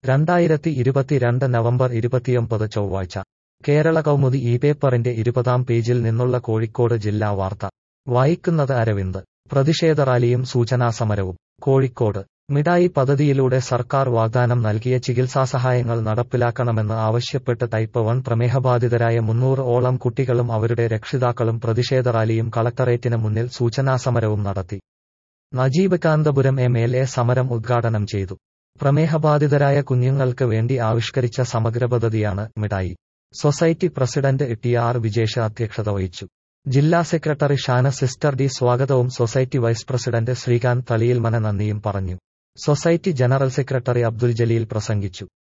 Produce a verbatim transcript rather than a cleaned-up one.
രണ്ടായിരത്തി ഇരുപത്തിരണ്ട് നവംബർ ഇരുപത്തിയൊമ്പത് ചൊവ്വാഴ്ച കേരള കൗമുദി ഈ പേപ്പറിന്റെ ഇരുപതാം പേജിൽ നിന്നുള്ള കോഴിക്കോട് ജില്ലാ വാർത്ത വായിക്കുന്നത് അരവിന്ദ്. പ്രതിഷേധ റാലിയും സൂചനാസമരവും. കോഴിക്കോട് മിഠായി പദ്ധതിയിലൂടെ സർക്കാർ വാഗ്ദാനം നൽകിയ ചികിത്സാസഹായങ്ങൾ നടപ്പിലാക്കണമെന്ന് ആവശ്യപ്പെട്ട് ടൈപ്പ് വൺ പ്രമേഹബാധിതരായ മുന്നൂറ് ഓളം കുട്ടികളും അവരുടെ രക്ഷിതാക്കളും പ്രതിഷേധ റാലിയും കളക്ടറേറ്റിന് മുന്നിൽ സൂചനാസമരവും നടത്തി. Najeeb Kanthapuram M L A സമരം ഉദ്ഘാടനം ചെയ്തു. പ്രമേഹബാധിതരായ കുഞ്ഞുങ്ങൾക്ക് വേണ്ടി ആവിഷ്കരിച്ച സമഗ്ര പദ്ധതിയാണ് മിഠായി. Society president T R Vijesh അധ്യക്ഷത വഹിച്ചു. ജില്ലാ സെക്രട്ടറി ഷാന സിസ്റ്റർ ഡി സ്വാഗതവും society vice president Sreekanth Thaliyilmana നന്ദിയും പറഞ്ഞു. Society general secretary Abdul Jaleel പ്രസംഗിച്ചു.